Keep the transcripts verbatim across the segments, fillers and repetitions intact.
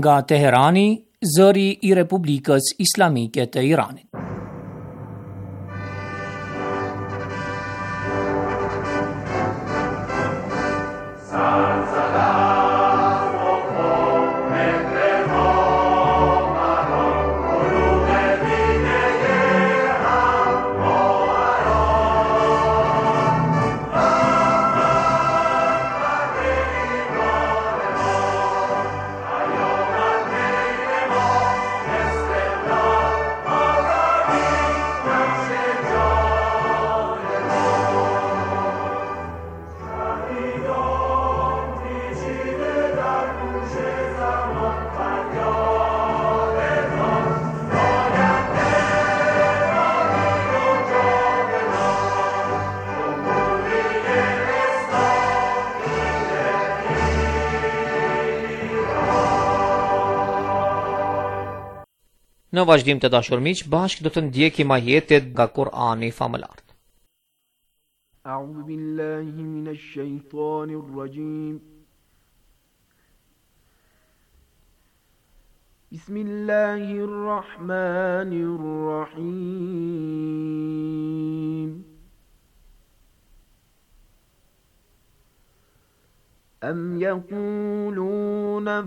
Nga Teherani, zëri i Republikës Islamike të Iranit. Në vazhdim të dashur miq, bashkë do të ndjekim ajetet nga Kur'ani famëlar. A'udhu billahi minash shaitanir rajim. Bismillahir rahmanir rahim. Am yaquluna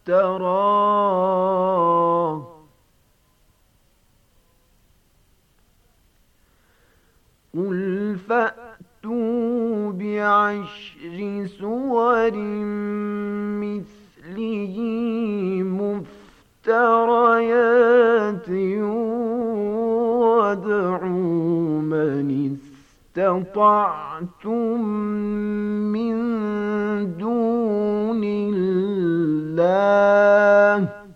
iftara قل فأتوا بعشر سور مثله مفتريات وادعوا من استطعتم من دون الله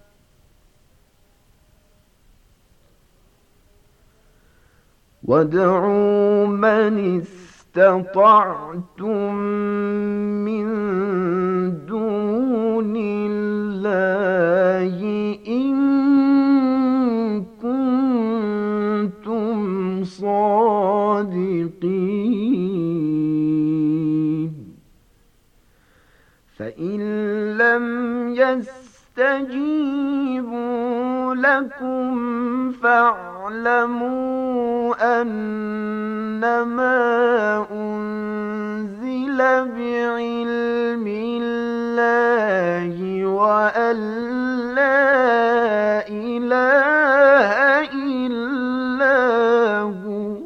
وادعوا من استطعتم من دون الله إن كنتم صادقين فإن لم يستجيبوا لكم فاعلموا أنما أنزل بعلم الله وأن لا إله إلا هو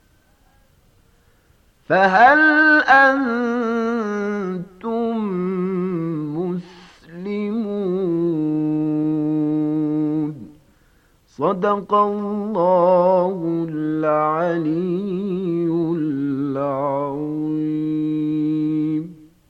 فهل أنتم مسلمون صدق الله العلي العظيم.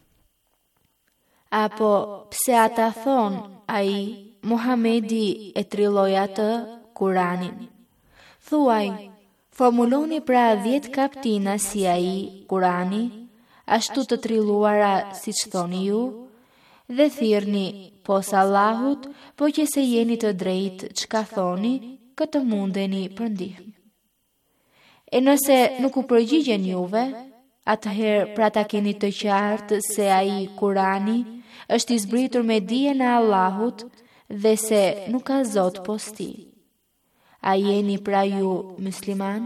Apo pse ata thon ai Muhamedi e trilloi atë Kur'anin. Thuaj, formuloni pra dhjetë kaptina si ai Kur'ani, ashtu të trilluara siç thoni ju, dhe thirrni posa Allahut, po që se jeni të drejtë çka thoni, këtë mundeni për ndihmë. E nëse nuk u përgjigjen juve, atëherë pra ta keni të qartë se ai Kurani është i zbritur me dijen e Allahut dhe se nuk ka zot pos tij. A jeni pra ju musliman?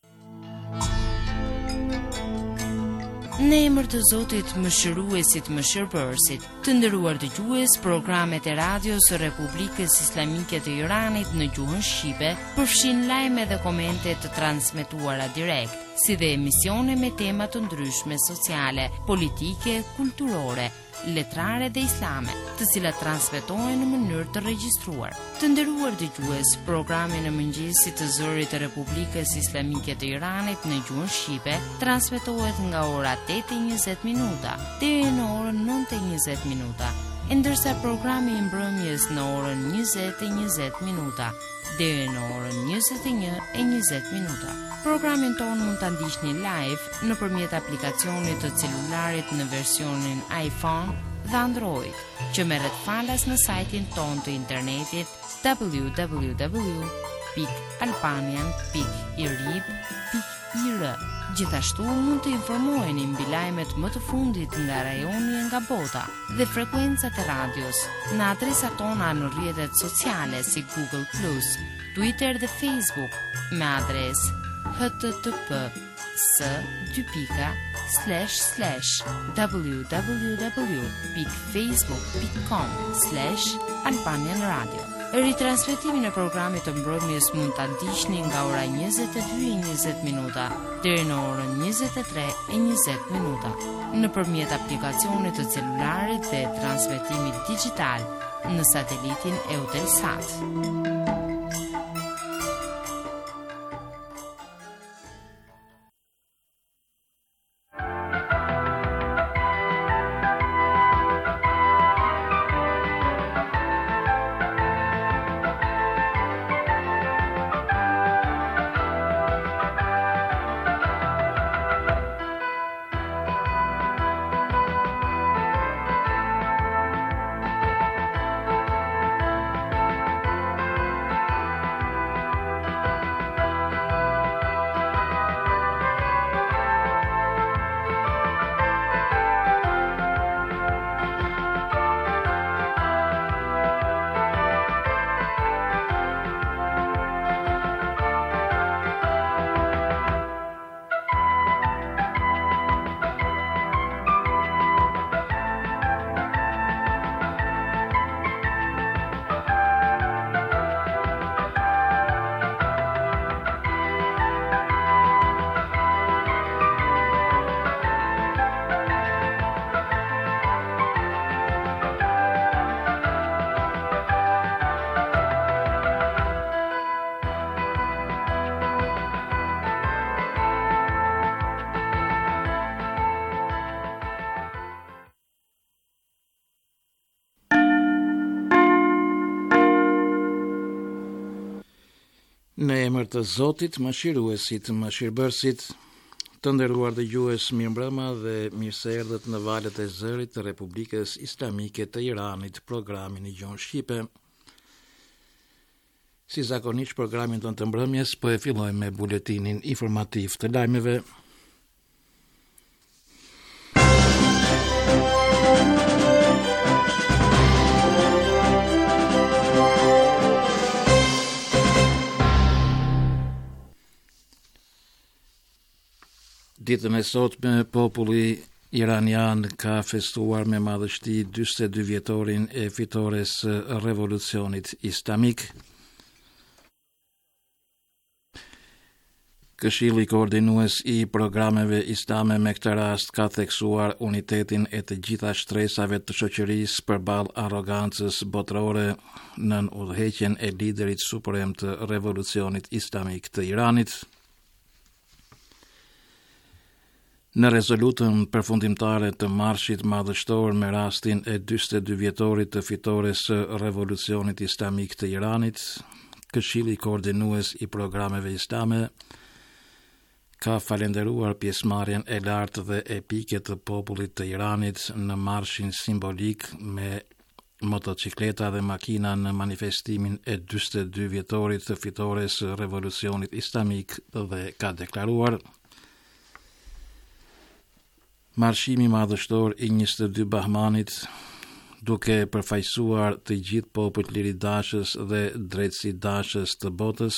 Në emër të Zotit Mëshiruesit Mëshirbërësit, të nderuar dëgjues, programet e radios së Republikës Islamike të Iranit në gjuhën shqipe përfshin lajme dhe komente të transmetuara direkt, si dhe emisione me tema të ndryshme sociale, politike, kulturore, letrare dhe islame, të cilat transmetohen në mënyrë të regjistruar. Të nderuar dëgjues, programi në mëngjesit të zërit të Republikës Islamike të Iranit në gjuhën shqipe transmetohet nga ora tetë e njëzet minuta deri në orën nëntë e njëzet minuta, ndërsa programi i mbrëmjes në orën njëzet e njëzet minuta deri në orën njëzet e një e njëzet minuta. Programin tonë mund ta ndiqni live nëpërmjet aplikacionit të celularit në versionin iPhone dhe Android, që merret falas në sajtin ton të internetit w w w pikë albanian pikë irib pikë I R. Gjithashtu mund të informoheni mbi lajmet më të fundit nga rajoni e nga bota dhe frekuencat e radios në adresat tona në rrjetet sociale si Google plus, Twitter dhe Facebook me adresë h t t p s dy pika slash slash www dot facebook dot com slash Albanian Radio. Ritransmetimin e programit të mbrëmjes mund ta ndiqni nga ora njëzet e dy e njëzet minuta deri në orën njëzet e tre e njëzet minuta nëpërmjet aplikacionit të celularit dhe transmetimit digital në satelitin Eutelsat. Në emër të Zotit, mëshiruesit, mëshirbërësit, të nderuar dëgjues, mirëmbrëma dhe mirë se erdhët në valët e zërit të Republikës Islamike të Iranit, programin i Gjuhën Shqipe. Si zakonisht, programin tonë të mbrëmjes po e fillojmë me buletinin informativ të lajmeve. Ditën e sotme, populli iranian ka festuar me madhështi dyzet e dy vjetorin e fitores së revolucionit islamik. Këshilli koordinues i programeve islame me këtë rast ka theksuar unitetin e të gjitha shtresave të shoqërisë përballë arrogancës botërore nën udhëheqjen e liderit suprem të revolucionit islamik të Iranit. Në rezolutën përfundimtare të marshit madhështor me rastin e dyzet e dy vjetorit të fitores së revolucionit islamik të Iranit, Këshilli koordinues i programeve islame ka falenderuar pjesëmarrjen e lartë dhe epike të popullit të Iranit në marshin simbolik me motocikleta dhe makina në manifestimin e dyzet e dy vjetorit të fitores së revolucionit islamik dhe ka deklaruar: Marshimi madhështor i njëzet e dy Bahmanit, duke përfaqësuar të gjithë popujt liridashës dhe drejtësidashës të botës,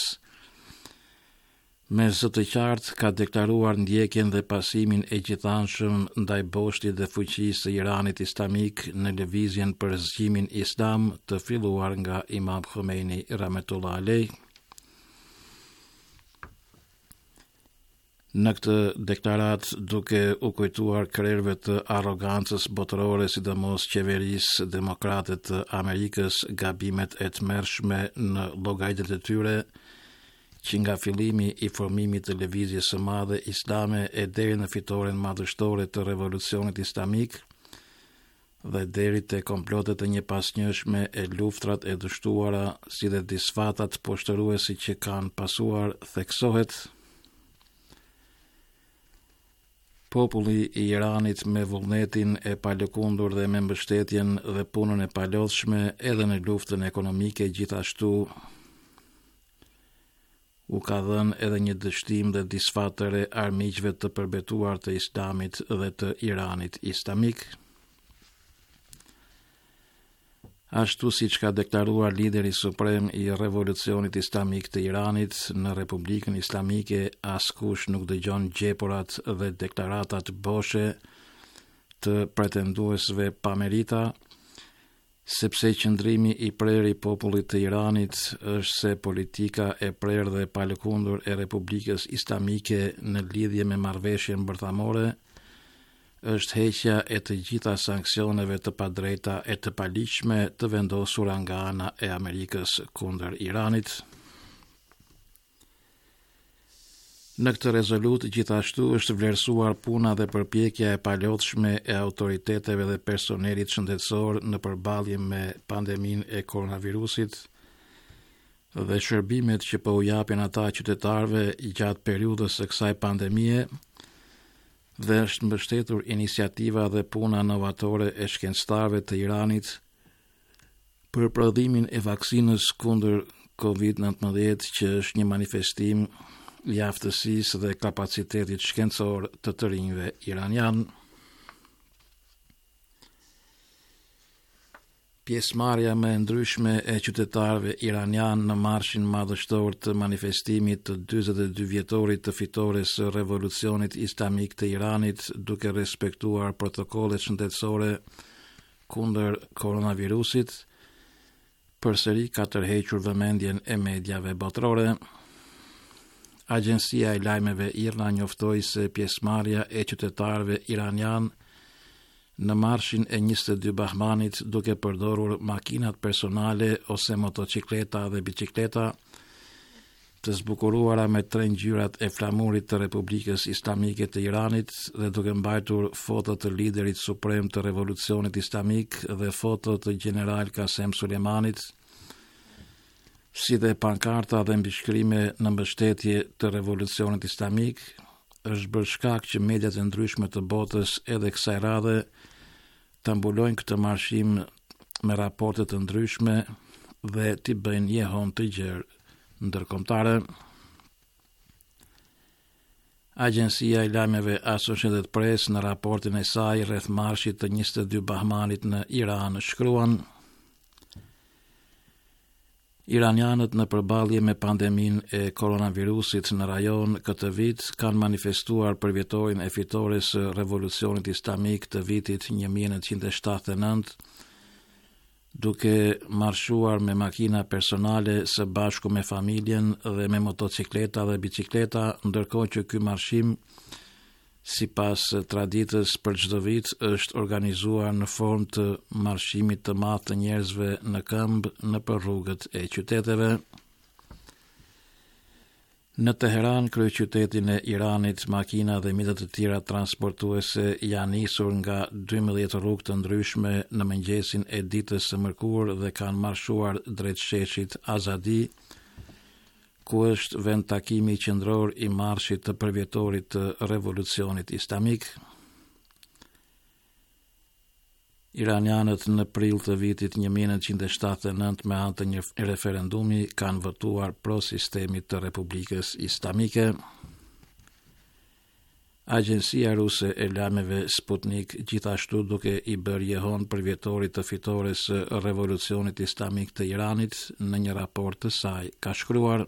me zë të qartë ka deklaruar ndjekjen dhe pasimin e gjithanshëm ndaj boshtit dhe fuqisë së Iranit islamik në lëvizjen për zgjimin islam të filluar nga Imam Khomeini rahmetullah alejh. Në këtë deklarat, duke u kujtuar krerëve të arrogancës botërore, sidomos qeverisë demokrate të Amerikës, gabimet e tmerrshme në llogaritë e tyre, që nga fillimi i formimit të lëvizjes së madhe islame e deri në fitoren madhështore të revolucionit islamik dhe deri te komplotet e njëpasnjëshme e luftrat e dështuara, si dhe disfatat poshtëruesi që kanë pasuar, theksohet: populli i Iranit me vullnetin e palëkundur dhe me mbështetjen dhe punën e palodhshme edhe në luftën ekonomike, gjithashtu u ka dhënë edhe një dështim dhe disfatëre armiqve të përbetuar të Islamit dhe të Iranit Islamik. Ashtu si që ka deklaruar lideri suprem i revolucionit islamik të Iranit, në Republikën Islamike askush nuk dëgjon gjeporat dhe deklaratat boshe të pretenduesve pa merita, sepse qëndrimi i prerë i popullit të Iranit është se politika e prerë dhe palëkundur e Republikës Islamike në lidhje me marrëveshjen bërthamore është heqja e të gjitha sanksioneve të padrejta e të paligjshme të vendosura nga ana e Amerikës kundër Iranit. Në këtë rezolut gjithashtu është vlerësuar puna dhe përpjekja e palodhshme e autoriteteve dhe personelit shëndetësor në përballje me pandeminë e koronavirusit dhe shërbimet që po u japin ata qytetarëve gjatë periudhës së kësaj pandemie, dhe është mbështetur iniciativa dhe puna novatore e shkencëtarëve të Iranit për prodhimin e vaksinës kundër kovid nineteen që është një manifestim i aftësisë dhe kapacitetit shkencor të të rinjve iranian. Pjesëmarrja më e ndryshme e qytetarëve iranian në marshin madhështor të manifestimit të dyzet e dy vjetorit të fitores së revolucionit islamik të Iranit, duke respektuar protokollet shëndetësore kundër koronavirusit, përsëri ka tërhequr vëmendjen e mediave botërore. Agjencia e lajmeve IRNA njoftoi se pjesëmarrja e qytetarëve iranian në marshin e njëzet e dy Bahmanit duke përdorur makinat personale ose motocikleta dhe bicikleta të zbukuruara me tre ngjyrat e flamurit të Republikës Islamike të Iranit dhe duke mbajtur foto të liderit suprem të revolucionit islamik dhe foto të general Qasem Sulemanit, si dhe pankarta dhe mbishkrime në mbështetje të revolucionit islamik, është bërë shkak që mediat e ndryshme të botës edhe kësaj radhe të mbulojnë këtë marshim me raporte të ndryshme dhe t'i bëjnë jehon të gjerë ndërkombëtare. Agjencia e lajmeve Associated Press në raportin e saj rreth marshit të njëzet e dy Bahmanit në Iran shkruan: Iranianët në përballje me pandeminë e koronavirusit në rajon këtë vit kanë manifestuar për vjetorin e fitores së revolucionit islamik të vitit një mijë nëntëqind e shtatëdhjetë e nëntë, duke marshuar me makina personale së bashku me familjen dhe me motocikleta dhe bicikleta, ndërkohë që ky marshim, sipas traditës për çdo vit, është organizuar në formë të marshimit të madh të njerëzve në këmbë nëpër rrugët e qyteteve. Në Teheran, kryeqytetin e Iranit, makina dhe mjetet të tjera transportuese janë nisur nga dymbëdhjetë rrugë të ndryshme në mëngjesin e ditës së mërkurë dhe kanë marshuar drejt sheshit Azadi, ku është vend takimi qendror i marshit të përvjetorit të revolucionit islamik. Iranianët në prill të vitit një mijë nëntëqind e shtatëdhjetë e nëntë me anë të një referendumi kanë votuar pro sistemit të Republikës Islamike. Agjencia ruse e lajmeve Sputnik, gjithashtu duke i bërë jehon për vjetorit të fitores së revolucionit islamik të Iranit, në një raport të saj ka shkruar: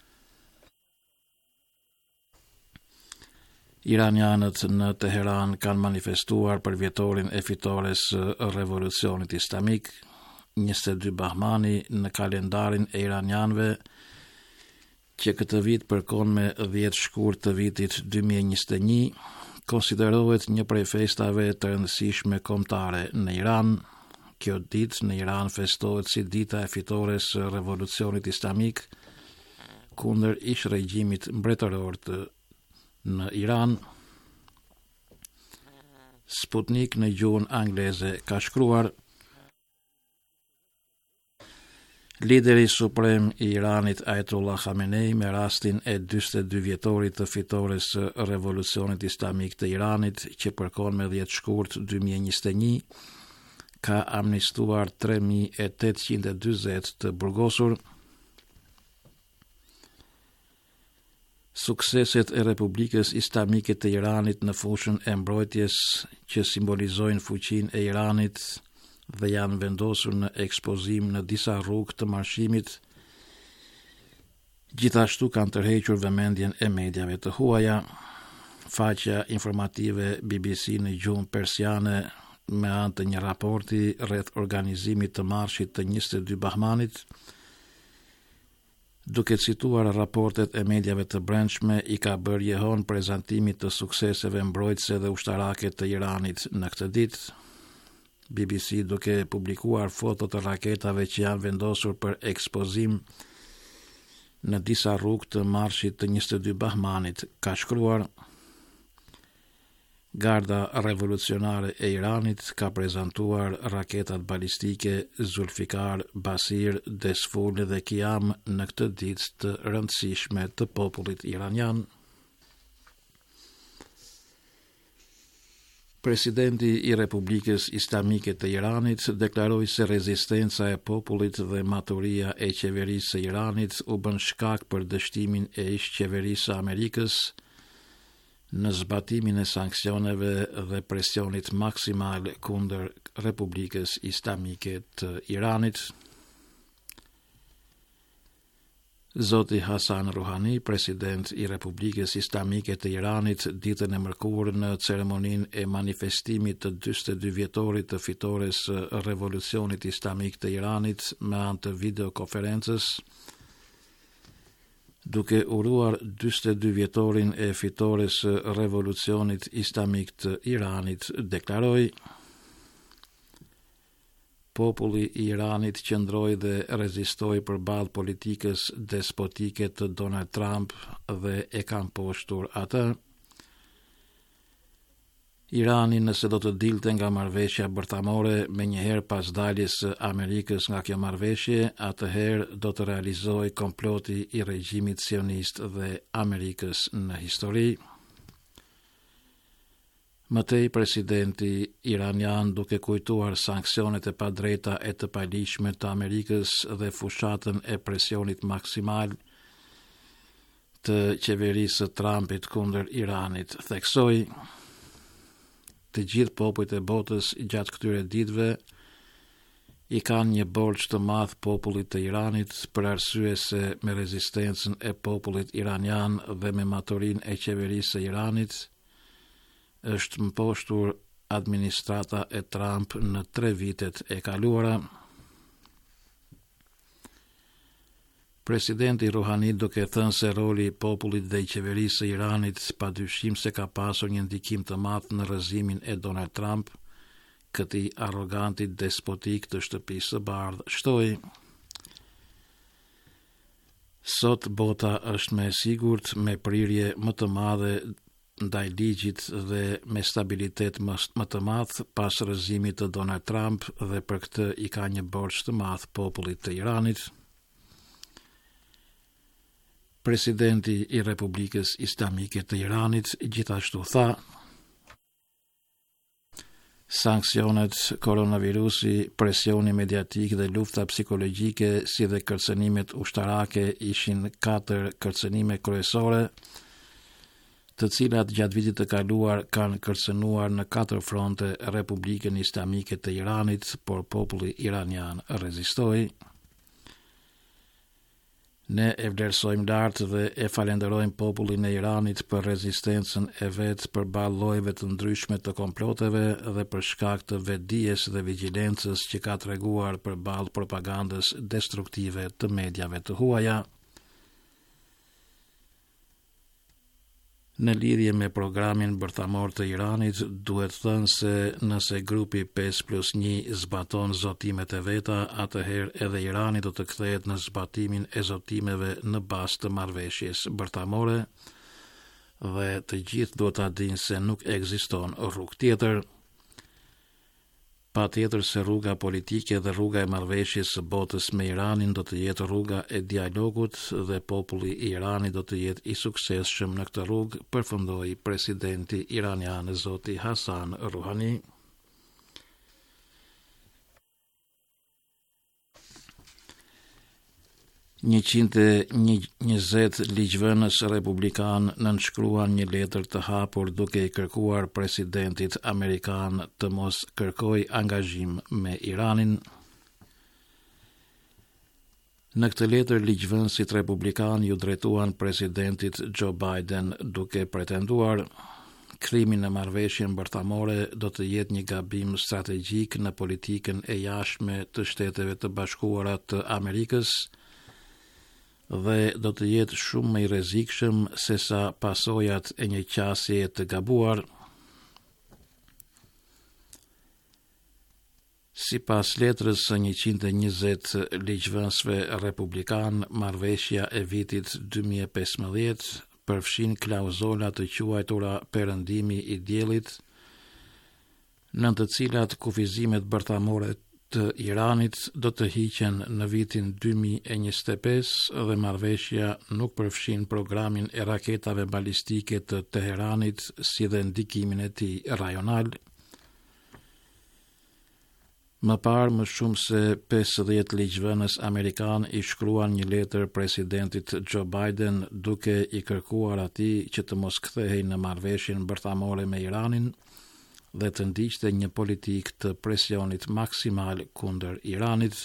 Iranianët në Teheran kanë manifestuar për vjetorin e fitores së revolucionit islamik. njëzet e dy Bahmani në kalendarin e iranianëve, që këtë vit përkon me dhjetë shkurt të vitit dy mijë e njëzet e një, konsiderohet një prej festave të rëndësishme kombëtare në Iran. Kjo ditë në Iran festohet si dita e fitores së revolucionit islamik kundër ish regjimit mbretëror të në Iran. Sputnik në gjuhën angleze ka shkruar: Lideri suprem i Iranit Ayatollah Khamenei me rastin e dyzet e dy vjetorit të fitores së revolucionit islamik të Iranit, që përkon me dhjetë shkurt dy mijë e njëzet e një, ka amnistuar tre mijë e tetëqind e dyzet të burgosur. Sukseset e Republikës Islamike të Iranit në fushën e mbrojtjes që simbolizojnë fuqinë e Iranit dhe janë vendosur në ekspozim në disa rrugë të marshimit, gjithashtu kanë tërhequr vëmendjen e mediave të huaja. Faqja informative B B C në gjuhën persiane me anë të një raporti rreth organizimit të marshit të njëzet e dy Bahmanit, duke cituar raportet e mediave të brendshme, i ka bërë jehon prezantimit të sukseseve mbrojtëse dhe ushtarake të Iranit në këtë ditë. B B C, duke publikuar foto të raketave që janë vendosur për ekspozim në disa rrugë të marshit të njëzet e dy Bahmanit, ka shkruar: Garda revolucionare e Iranit ka prezantuar raketat balistike Zulfikar, Basir, Desful dhe Kiam në këtë ditë të rëndësishme të popullit iranian. Presidenti i Republikës Islamike të Iranit deklaroi se rezistenca e popullit dhe maturia e qeverisë së Iranit u bën shkak për dështimin e ish qeverisë së Amerikës në zbatimin e sanksioneve dhe presionit maksimal kundër Republikës Islamike të Iranit. Zoti Hasan Rouhani, president i Republikës Islamike të Iranit, ditën e mërkurë në ceremoninë e manifestimit të dyzet e dy vjetorit të fitores së Revolucionit Islamik të Iranit me anë të videokonferencës, duke uruar dyzet e dy vjetorin e fitores së Revolucionit Islamik të Iranit, deklaroi: Populli i Iranit qëndroi dhe rezistoi përballë politikës despotike të Donald Trump dhe e ka mposhtur atë. Irani, nëse do të dilte nga marrëveshja bërthamore me njëherë pas daljes së Amerikës nga kjo marrëveshje, atëherë do të realizojë komploti i regjimit sionist dhe Amerikës në histori. Mëtej, presidenti iranian, duke kujtuar sanksionet e padrejta e të paligjshme të Amerikës dhe fushatën e presionit maksimal të qeverisë së Trumpit kundër Iranit, theksoi: Të gjithë popujt e botës gjatë këtyre ditëve i kanë një borxh të madh popullit të Iranit për arsye se me rezistencën e popullit iranian dhe me maturinë e qeverisë së Iranit është mposhtur administrata e Trump në tre vitet e kaluara. Presidenti Rouhani, duke thënë se roli i popullit dhe i qeverisë së Iranit padyshim se ka pasur një ndikim të madh në rrëzimin e Donald Trump, këtij arrogantit despotik të shtëpisë së bardhë, shtoi: Sot bota është më e sigurt, me prirje më të madhe ndaj ligjit dhe me stabilitet më të madh pas rrëzimit të Donald Trump, dhe për këtë i ka një borxh të madh popullit të Iranit. Presidenti i Republikës Islamike të Iranit gjithashtu tha: Sanksionet, koronavirusi, presioni mediatik dhe lufta psikologjike, si dhe kërcënimet ushtarake ishin katër kërcënime kryesore, të cilat gjatë vitit të kaluar kanë kërcënuar në katër fronte Republikën Islamike të Iranit, por populli iranian rezistoi. Ne e vlerësojmë lartë dhe e falenderojmë popullin e Iranit për rezistencën e vet përballë llojeve të ndryshme të komploteve dhe për shkak të vetdijes dhe vigjilencës që ka treguar përballë propagandës destruktive të mediave të huaja. Në lidhje me programin bërthamor të Iranit, duhet thënë se nëse grupi pesë plus një zbaton zotimet e veta, atëherë edhe Irani do të kthehet në zbatimin e zotimeve në bazë të marrëveshjes bërthamore, dhe të gjithë do ta dinë se nuk ekziston rrugë tjetër. Patjetër se rruga politike dhe rruga e marrëveshjes së botës me Iranin do të jetë rruga e dialogut dhe populli i Iranit do të jetë i suksesshëm në këtë rrugë, përfundoi presidenti iranian zoti Hasan Rouhani. njëqind e njëzet ligjvënës republikan nënshkruan një letër të hapur duke i kërkuar presidentit amerikan të mos kërkoj angazhim me Iranin. Në këtë letër ligjvënësit republikan ju drejtuan presidentit Joe Biden duke pretenduar krimi në marrëveshjen bërthamore do të jetë një gabim strategjik në politikën e jashtme të Shteteve të Bashkuara të Amerikës dhe do të jetë shumë më i rrezikshëm se sa pasojat e një qasje të gabuar. Sipas letrës së njëqind e njëzet ligjvënësve republikan, marrëveshja e vitit dy mijë e pesëmbëdhjetë përfshin klauzola të quajtura perëndimi i diellit, në të cilat kufizimet bërthamore të Iranit do të hiqen në vitin dy mijë e njëzet e pesë dhe marrëveshja nuk përfshin programin e raketave balistike të Teheranit si dhe ndikimin e tij rajonal. Më parë, më shumë se pesëdhjetë ligjvënës amerikan i shkruan një letër presidentit Joe Biden duke i kërkuar atij që të mos kthehej në marrëveshjen bërthamore me Iranin dhe të ndiqte një politikë të presionit maksimal kundër Iranit.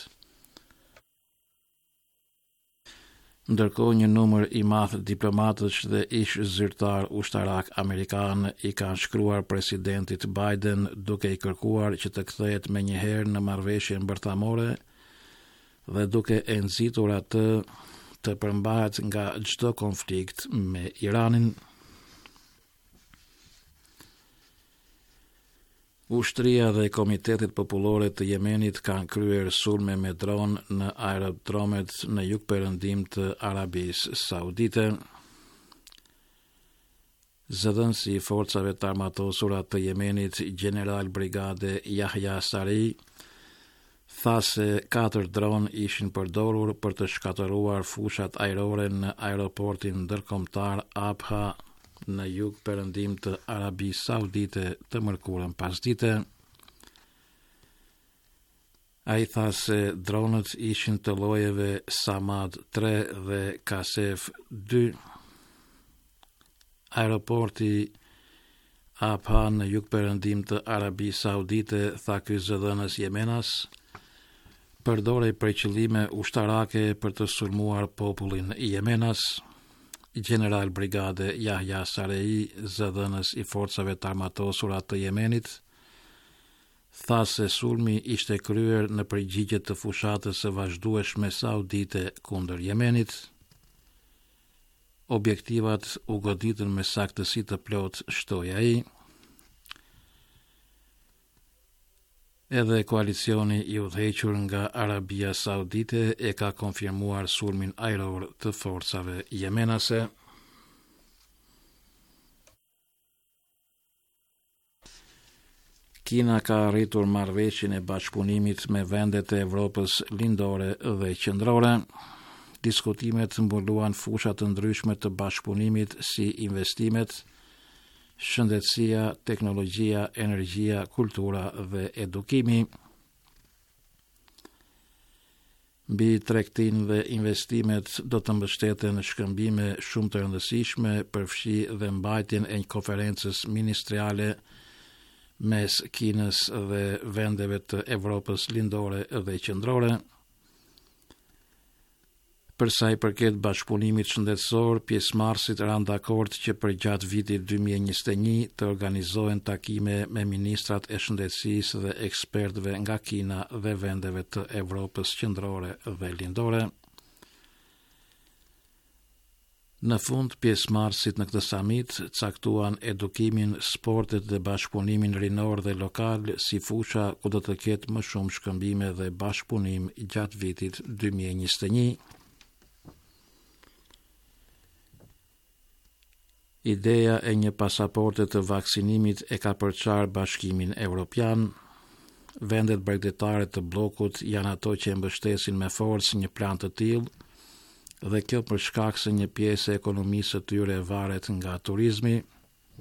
Ndërkohë, një numër i madh diplomatësh dhe ish zyrtar ushtarak amerikan i kanë shkruar presidentit Biden duke i kërkuar që të kthehet menjëherë në marrëveshjen bërthamore dhe duke e nxitur atë të përmbahet nga çdo konflikt me Iranin. Ushtria dhe Komitetet Popullore të Jemenit kanë kryer sulme me dron në aerodromet në jugperëndim të Arabisë Saudite. Zëdhënësi i forcave të armatosura të Jemenit, General Brigade Yahya Sari, tha se katër dron ishin përdorur për të shkatëruar fushat ajrore në aeroportin ndërkombëtar Abha në jug perëndim të Arabisë Saudite të mërkurën pasdite. Ai tha se dronët ishin të llojeve Samad tre dhe Kasef dy. Aeroporti Abha në jug perëndim të Arabisë Saudite, tha ky zëdhënës jemenas, përdorej për qëllime ushtarake për të sulmuar popullin jemenas. General Brigade Yahya Sarei, zëdhënës i forcave të armatosura të Jemenit, tha se sulmi ishte kryer në përgjigje të fushatës së vazhdueshme saudite kundër Jemenit. Objektivat u goditën me saktësi të plot, shtoi ai. Edhe koalicioni i udhëhequr nga Arabia Saudite e ka konfirmuar sulmin ajror të forcave jemenase. Kina ka arritur marrëveshjen e bashkëpunimit me vendet e Evropës lindore dhe qendrore. Diskutimet mbuluan fusha të ndryshme të bashkëpunimit si investimet, shëndetësia, teknologjia, energjia, kultura dhe edukimi. Mbi tregtinë dhe investimet do të mbështeten shkëmbime shumë të rëndësishme, përfshi dhe mbajtjen e një konferencës ministriale mes Kinës dhe vendeve të Evropës lindore dhe qendrore. Për sa i përket bashkëpunimit shëndetësor, pjesëmarrësit ranë dakord që përgjatë vitit dy mijë e njëzet e një të organizohen takime me ministrat e shëndetësisë dhe ekspertëve nga Kina dhe vendeve të Evropës qendrore dhe lindore. Në fund, pjesëmarrësit në këtë samit caktuan edukimin, sportet dhe bashkëpunimin rinor dhe lokal si fusha ku do të ketë më shumë shkëmbime dhe bashkëpunim gjatë vitit dy mijë e njëzet e një. Ideja e një pasaporte të vaksinimit e ka përçarë Bashkimin Evropian. Vendet bregdetare të bllokut janë ato që mbështesin me forcë një plan të tillë dhe kjo për shkak se një pjesë e ekonomisë së tyre varet nga turizmi.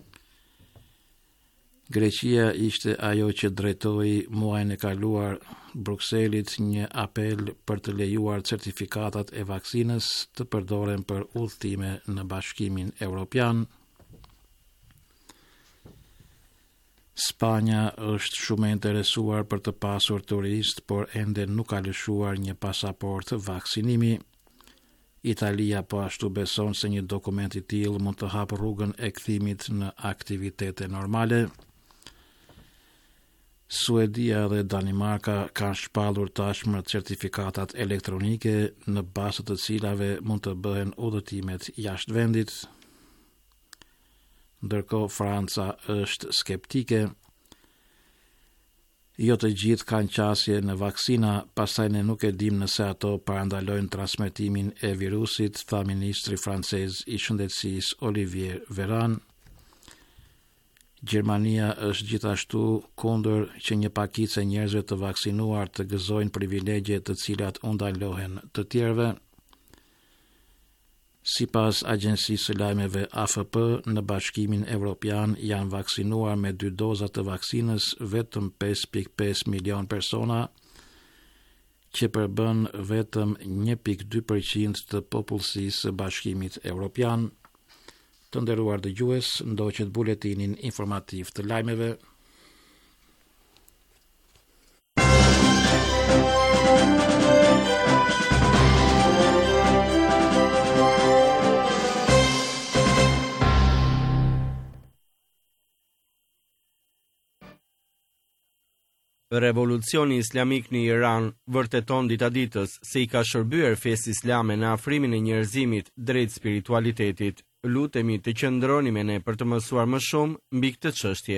Greqia ishte ajo që drejtoi muajin e kaluar Brukselit një apel për të lejuar certifikatat e vaksinës të përdoren për udhëtime në Bashkimin Evropian. Spanja është shumë e interesuar për të pasur turist, por ende nuk ka lëshuar një pasaport vaksinimi. Italia po ashtu beson se një dokument i tillë mund të hapë rrugën e kthimit në aktivitete normale. Suedia dhe Danimarka kanë shpallur tashmë certifikatat elektronike në bazë të cilave mund të bëhen udhëtimet jashtë vendit. Ndërkohë Franca është skeptike. Jo të gjithë kanë qasje në vaksina, pastaj ne nuk e dim nëse ato parandalojnë transmetimin e virusit, tha ministri francez i shëndetësisë Olivier Véran. Gjermania është gjithashtu kundër që një pakicë e njerëzve të vaksinuar të gëzojnë privilegje të cilat u ndalohen të tjerëve. Sipas Agjencisë së Lajmeve A F P, në Bashkimin Evropian janë vaksinuar me dy doza të vaksinës vetëm pesë pikë pesë milion persona, që përbën vetëm një pikë dy përqind të popullsisë së Bashkimit Evropian. Të nderuar dëgjues, ndoqet buletinin informativ të lajmeve. Revolucioni islamik në Iran vërteton ditaditës se i ka shërbyer fesë islame në afrimin e njerëzimit drejt spiritualitetit. Lutemi të qëndroni me ne për të mësuar më shumë mbi këtë çështje.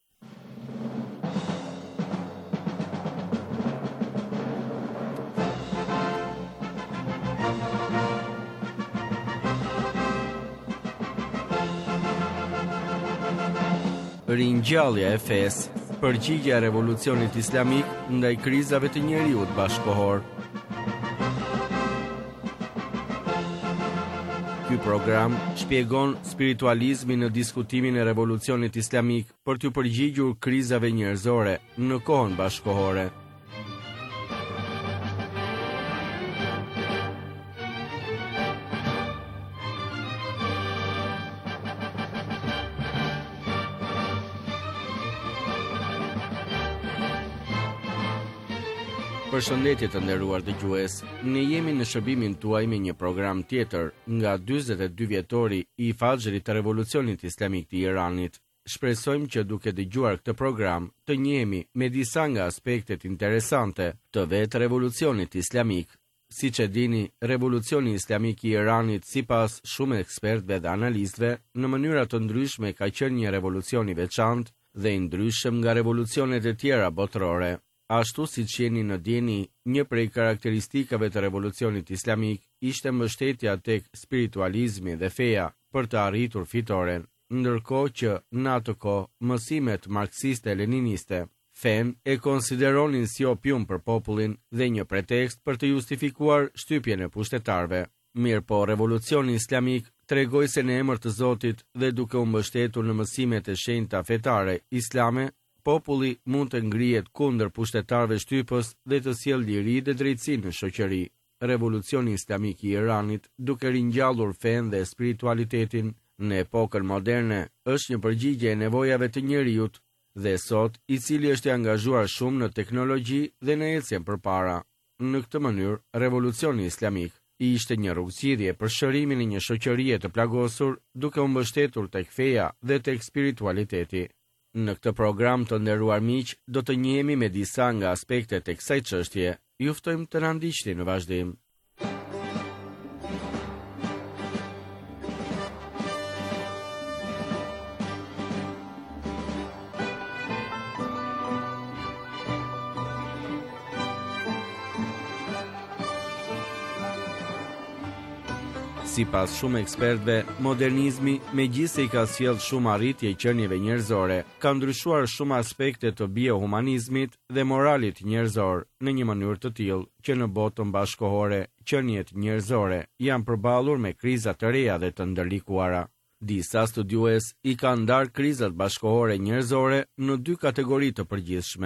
Ringjallja e fesë, përgjigjja e revolucionit islamik ndaj krizave të njeriut bashkëkohor. Ky program shpjegon spiritualizmin në diskutimin e revolucionit islamik për të përgjigjur krizave njerëzore në kohën bashkëkohore. Përshëndetje të nderuar dëgjues, ne jemi në shërbimin tuaj me një program tjetër nga dyzet e dy vjetori i fallxherit të revolucionit islamik të Iranit. Shpresojmë që duke dëgjuar këtë program të njihemi me disa nga aspektet interesante të vetë revolucionit islamik. Siç e dini, revolucioni islamik i Iranit, sipas shumë ekspertëve dhe analistëve, në mënyra të ndryshme ka qenë një revolucion i veçantë dhe i ndryshëm nga revolucionet e tjera botërore. Ashtu si që jeni në djeni, një prej karakteristikave të revolucionit islamik ishte mbështetja tek spiritualizmi dhe feja për të arritur fitoren, ndërkohë që në atë kohë mësimet marksiste-leniniste fen e konsideronin si opium për popullin dhe një pretekst për të justifikuar shtypjen e pushtetarve. Mirë po, revolucioni islamik tregoi se në emër të Zotit dhe duke u mbështetur në mësimet e shenjta fetare islame, populli mund të ngrihet kundër pushtetarëve shtypës dhe të sjellë liri dhe drejtësi në shoqëri. Revolucioni islamik i Iranit, duke ringjallur fen dhe spiritualitetin në epokën moderne, është një përgjigje e nevojave të njeriut dhe sot, i cili është i angazhuar shumë në teknologji dhe në ecjen përpara. Në këtë mënyrë, revolucioni islamik ishte një rrugëzidhje për shërimin e një shoqërie të plagosur, duke u mbështetur tek feja dhe tek spiritualiteti. Në këtë program të nderuar miq, do të njihemi me disa nga aspektet e kësaj çështje. Ju ftojmë të na ndiqni në vazhdim. Sipas shumë ekspertëve, modernizmi, megjithëse i ka sjellë shumë arritje qenieve njerëzore, ka ndryshuar shumë aspekte të biohumanizmit dhe moralit njerëzor në një mënyrë të tillë që në botën bashkëkohore qeniet njerëzore janë përballur me kriza të reja dhe të ndërlikuara. Disa studiues i kanë ndarë krizat bashkëkohore njerëzore në dy kategori të përgjithshme: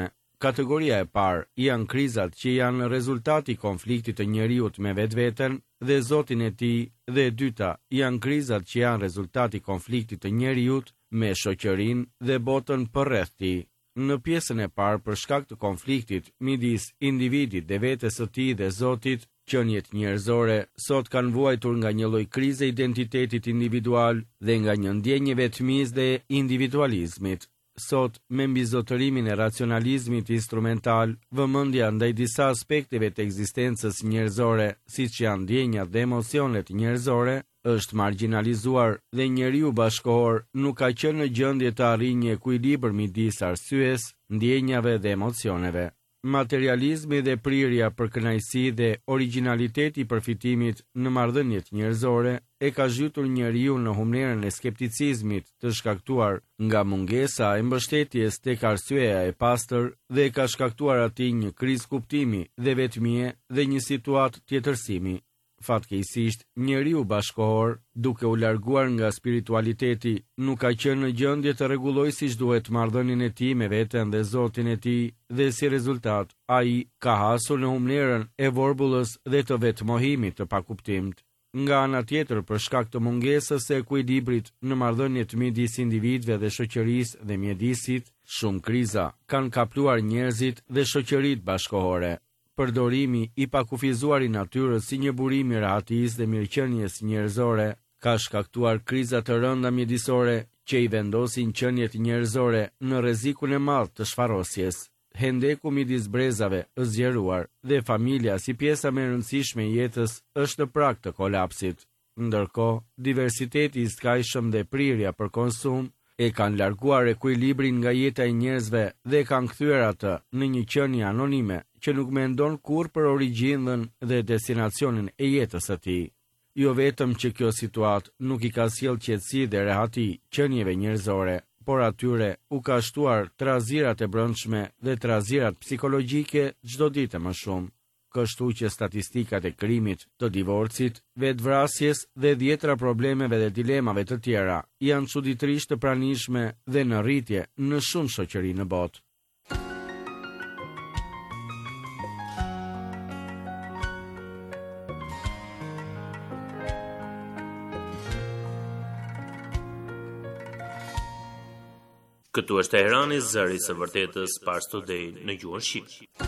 Kategoria e parë janë krizat që janë rezultati i konfliktit të njeriut me vetveten dhe Zotin e tij, dhe e dyta janë krizat që janë rezultati i konfliktit të njeriut me shoqërinë dhe botën përreth tij. Në pjesën e parë, për shkak të konfliktit midis individit dhe vetes së tij dhe Zotit, qeniet njerëzore sot kanë vuajtur nga një lloj krize identitetit individual dhe nga një ndjenjë vetmisë dhe individualizmit. Sot, me mbizotërimin e racionalizmit instrumental, vëmendja ndaj disa aspekteve të ekzistencës njerëzore, siç janë ndjenjat dhe emocionet njerëzore, është marginalizuar dhe njeriu bashkëkohor nuk ka qenë në gjendje të arrijë një ekuilibër midis arsyes, ndjenjave dhe emocioneve. Materializmi dhe prirja për kënaqësi dhe originaliteti i përfitimit në marrëdhëniet njerëzore e ka zhytur njeriu në humnerën e skepticizmit të shkaktuar nga mungesa e mbështetjes tek arsyeja e pastër dhe e ka shkaktuar atij një krizë kuptimi dhe vetmie dhe një situatë tjetërsimi. Fatkeqësisht, njeriu bashkëkohor, duke u larguar nga spiritualiteti, nuk ka qenë në gjendje të rregullojë siç duhet marrëdhënien e tij me veten dhe Zotin e tij, dhe si rezultat, ai ka hasur në humnerën e vorbullës dhe të vetmohimit të pakuptimt. Nga ana tjetër, për shkak të mungesës së ekuilibrit në marrëdhëniet midis individëve dhe shoqërisë dhe mjedisit, shumë kriza kanë kapluar njerëzit dhe shoqëritë bashkëkohore. Përdorimi i pakufizuar i natyrës si një burim i rahatisë dhe mirëqenies njerëzore ka shkaktuar kriza të rënda mjedisore që i vendosin qeniet njerëzore në rrezikun e madh të shfarosjes. Hendeku midis brezave është zgjeruar dhe familja si pjesa më e rëndësishme e jetës është në prag të kolapsit. Ndërkohë, diversiteti i skajshëm dhe prirja për konsum e kanë larguar ekuilibrin nga jeta e njerëzve dhe kanë kthyer atë në një qenie anonime që nuk mendon kurrë për origjinën dhe destinacionin e jetës së tij. Jo vetëm që kjo situatë nuk i ka sjellë qetësi dhe rehati qenieve njerëzore, por atyre u ka shtuar trazirat e brendshme dhe trazirat psikologjike çdo ditë më shumë. Kështu që statistikat e krimit, të divorcit, vetvrasjes dhe dhjetra problemeve dhe dilemave të tjera janë çuditërisht të pranishme dhe në rritje në shumë shoqëri në botë. Këtu është Teherani, zëri i së vërtetës, Pars Today në gjuhën shqipe.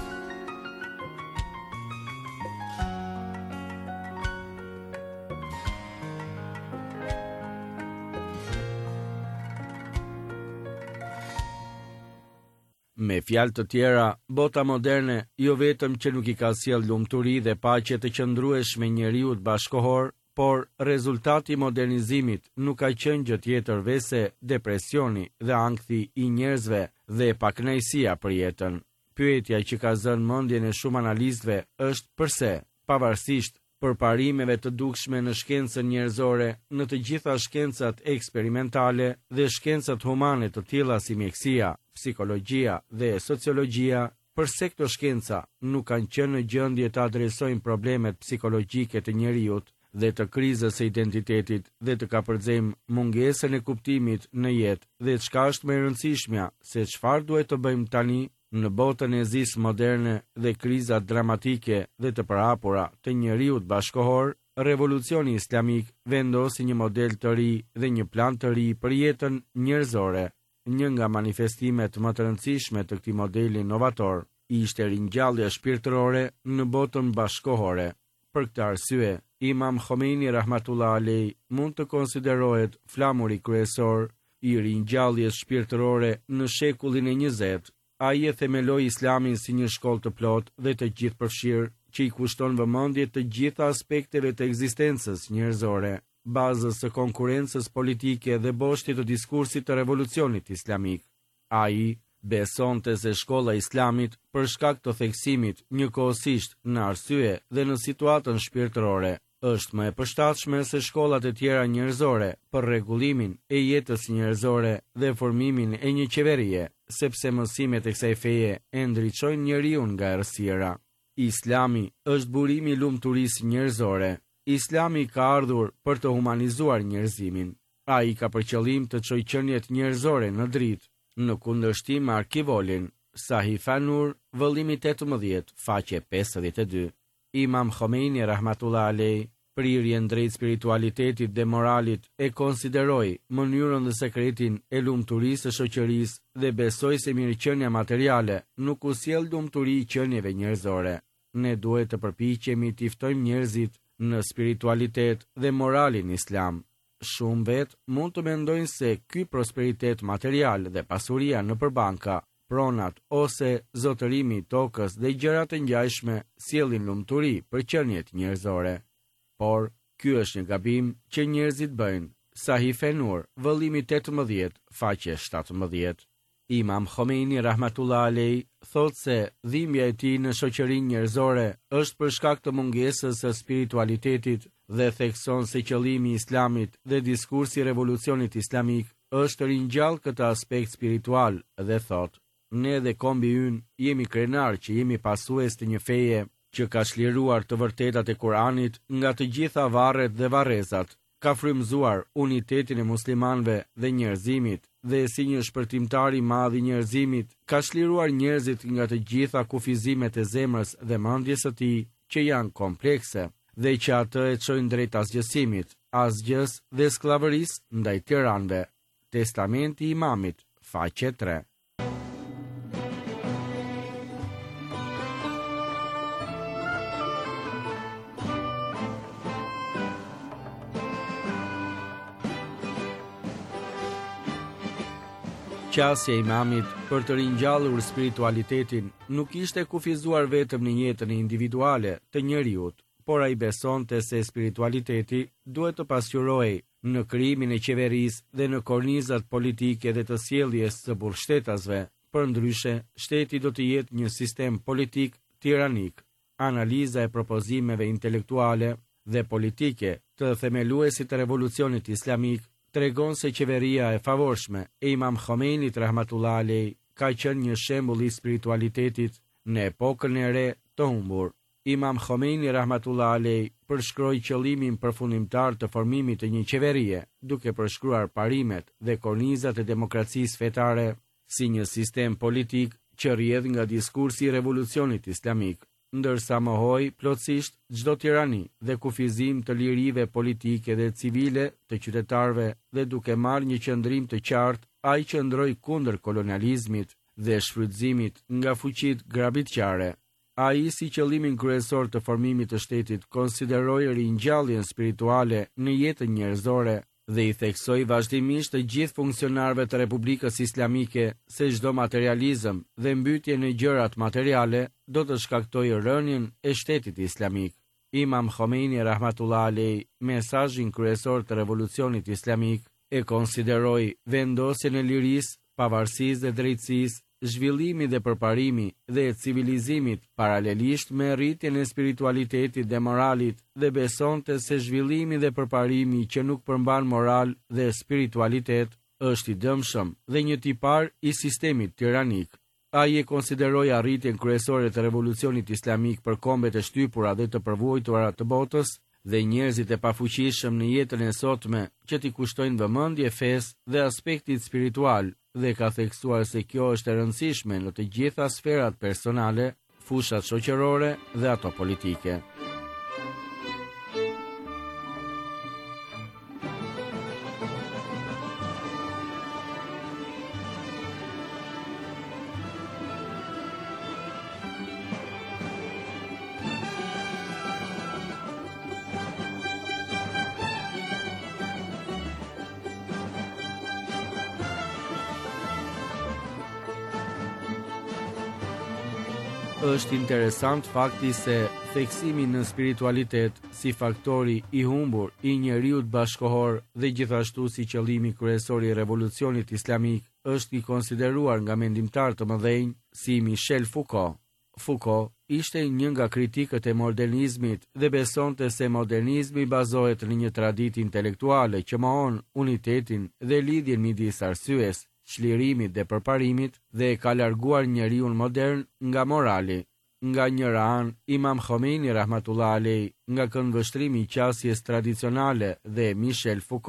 Me fjalë të tjera, bota moderne jo vetëm që nuk i ka sjellë lumturi dhe paqe të qëndrueshme njeriut bashkëkohor, por rezultati i modernizimit nuk ka qenë gjë tjetër vese depresioni dhe ankthi i njerëzve dhe pakënaqësia për jetën. Pyetja që ka zënë mendjen e shumë analistëve është pse, pavarësisht përparimeve të dukshme në shkencën njerëzore, në të gjitha shkencat eksperimentale dhe shkencat humane të tilla si mjekësia, psikologjia dhe sociologjia, përse këto shkenca nuk kanë qenë në gjendje të adresojnë problemet psikologjike të njeriut dhe të krizës së identitetit dhe të kapërcejmë mungesën e kuptimit në jetë dhe çka është më e rëndësishmja se çfarë duhet të bëjmë tani në botën e zisë moderne dhe krizat dramatike dhe të përhapura të njeriut bashkëkohor, revolucioni islamik vendosi një model të ri dhe një plan të ri për jetën njerëzore. Një nga manifestimet më të rëndësishme të këtij modeli inovator ishte ringjallja shpirtërore në botën bashkëkohore. Për këtë arsye, Imam Khomeini rahmatullah alej mund të konsiderohet flamuri kryesor i ringjalljes shpirtërore në shekullin e njëzet. Ai e themeloi Islamin si një shkollë të plotë dhe të gjithëpërfshirë që i kushton vëmendje të gjitha aspekteve të ekzistencës njerëzore, bazës së konkurrencës politike dhe boshtit të diskursit të revolucionit islamik. Ai besonte se shkolla e Islamit, për shkak të theksimit njëkohësisht në arsye dhe në situatën shpirtërore, është më e përshtatshme se shkollat e tjera njerëzore për rregullimin e jetës njerëzore dhe formimin e një qeverie, sepse mësimet e kësaj feje e ndriçojnë njeriu nga errësira. Islami është burimi i lumturisë njerëzore. Islami ka ardhur për të humanizuar njerëzimin. Ai ka për qëllim të çojë qeniet njerëzore në dritë, në kundërshtim me arkivolin. Sahifa Nur, vëllimi tetëmbëdhjetë, faqe pesëdhjetë e dy. Imam Khomeini rahmatullah alej, prirjen drejt spiritualitetit dhe moralit, e konsideroi mënyrën dhe sekretin e lumturisë së shoqërisë dhe besoi se mirëqenia materiale nuk u sjell lumturi i qenieve njerëzore. Ne duhet të përpiqemi të ftojmë njerëzit në spiritualitet dhe moralin islam. Shumë vet mund të mendojnë se ky prosperitet material dhe pasuria nëpër banka, pronat ose zotërimi i tokës dhe gjërat e ngjashme sjellin lumturi për qeniet njerëzore. Por, ky është një gabim që njerëzit bëjnë. Sahifa Nur, vëllimi tetëmbëdhjetë, faqe shtatëmbëdhjetë. Imam Khomeini rahmatullah alej thotë se dhimbja e tij në shoqërinë njerëzore është për shkak të mungesës së spiritualitetit dhe thekson se qëllimi i Islamit dhe diskursi i revolucionit islamik është të ringjallë këtë aspekt spiritual dhe thotë: ne dhe kombi ynë jemi krenar që jemi pasues të një feje që ka çliruar të vërtetat e Kuranit nga të gjitha varret dhe varrezat, ka frymëzuar unitetin e muslimanëve dhe njerëzimit, dhe si një shpërtimtar i madh i njerëzimit, ka çliruar njerëzit nga të gjitha kufizimet e zemrës dhe mendjes së tij, që janë komplekse, dhe që atë e çojnë drejt asgjësimit, asgjës dhe skllavërisë ndaj tiranëve. Testamenti i Imamit, faqe tre. Qasja e Imamit për të ringjallur spiritualitetin nuk ishte kufizuar vetëm në jetën individuale të njeriut, por ai besonte se spiritualiteti duhet të pasqyrohej në krijimin e qeverisë dhe në kornizat politike dhe të sjelljes së burgshtetasve. Përndryshe, shteti do të jetë një sistem politik tiranik. Analiza e propozimeve intelektuale dhe politike të themeluesit të revolucionit islamik tregon se qeveria e favorshme e Imam Khomeinit rahmatullah alej ka qenë një shembull i spiritualitetit në epokën e re të humbur. Imam Khomeini rahmatullah alej përshkroi qëllimin përfundimtar të formimit të një qeverie, duke përshkruar parimet dhe kornizat e demokracisë fetare si një sistem politik që rrjedh nga diskursi i revolucionit islamik, ndërsa mohoi plotësisht çdo tirani dhe kufizim të lirive politike dhe civile të qytetarëve, dhe duke marrë një qëndrim të qartë, ai qëndroi kundër kolonializmit dhe shfrytëzimit nga fuqitë grabitqare. Ai si qëllimin kryesor të formimit të shtetit konsideroi ringjalljen spirituale në jetën njerëzore dhe i theksoi vazhdimisht të gjithë funksionarëve të Republikës Islamike se çdo materializëm dhe mbytje në gjërat materiale do të shkaktojë rënien e shtetit islamik. Imam Khomeini rahmatullah alej, mesazhin kryesor të revolucionit islamik, e konsideroi vendosjen e lirisë, pavarësisë dhe drejtësisë, zhvillimi dhe përparimi dhe civilizimit paralelisht me rritjen e spiritualitetit dhe moralit, dhe besonte se zhvillimi dhe përparimi që nuk përmban moral dhe spiritualitet është i dëmshëm dhe një tipar i sistemit tiranik. Ai e konsideroi arritjen kryesore të revolucionit islamik për kombet e shtypura dhe të përvojtura të botës dhe njerëzit e pafuqishëm në jetën e sotme që t'i kushtojnë vëmendje fesë dhe aspektit spiritual, dhe ka theksuar se kjo është e rëndësishme në të gjitha sferat personale, fushat shoqërore dhe ato politike. Është interesant fakti se theksimi në spiritualitet si faktori i humbur i njeriut bashkohor dhe gjithashtu si qëllimi kryesor i revolucionit islamik është i konsideruar nga mendimtar të mëdhenj si Michel Foucault. Foucault ishte një nga kritikët e modernizmit dhe besonte se modernizmi bazohet në një traditë intelektuale që mohon unitetin dhe lidhjen midis arsyes, çlirimit dhe përparimit, dhe e ka larguar njeriun modern nga morali. Nga njëra anë, Imam Khomeini rahmatullah alej, nga këndvështrimi i qasjes tradicionale, dhe Michel Foucault,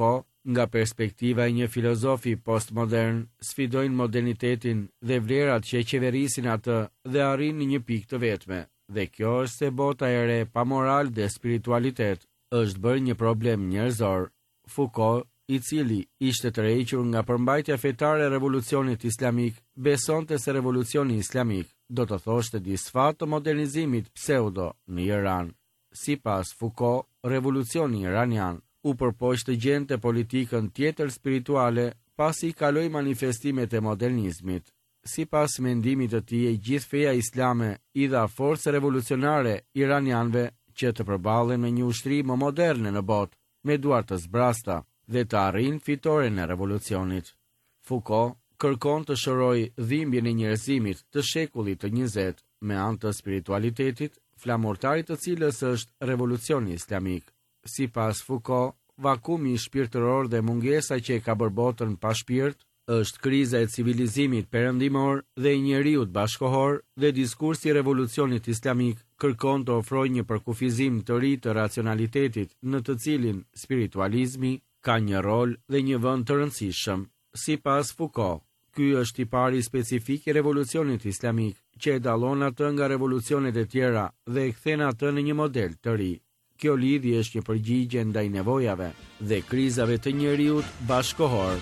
nga perspektiva e një filozofi postmodern, sfidojnë modernitetin dhe vlerat që e qeverisin atë dhe arrin një pikë të vetme. Dhe kjo është se bota e re pa moral dhe spiritualitet është bërë një problem njerëzor. Foucault, i cili ishte të rrequr nga përmbajtja fetare e revolucionit islamik, besonte se revolucioni islamik do të thoshte disfat të modernizimit pseudo në Iran. Sipas Foucault, revolucioni iranian u përpoq të gjente politikën tjetër spirituale pasi kaloi manifestimet e modernizmit. Sipas mendimit të tij, gjithë feja islame i dha forcë revolucionare iranianëve që të përballen me një ushtri më moderne në botë, me duar të zbrasta dhe të arrin fitoren e revolucionit. Foucault kërkon të shëroj dhimbjen e njerëzimit të shekullit të njëzet me anë të spiritualitetit, flamurtarit të cilës është revolucioni islamik. Sipas Foucault, vakumi shpirtëror dhe mungesa që e ka bërë botën pa shpirt është kriza e civilizimit perëndimor dhe i njeriut bashkohor, dhe diskursi i revolucionit islamik kërkon të ofrojë një përkufizim të ri të racionalitetit në të cilin spiritualizmi ka një rol dhe një vend të rëndësishëm. Sipas Foucault, ky është tipari specifik i revolucionit islamik që e dallon atë nga revolucionet e tjera dhe e kthen atë në një model të ri. Kjo lidhje është një përgjigje ndaj nevojave dhe krizave të njeriut bashkohor.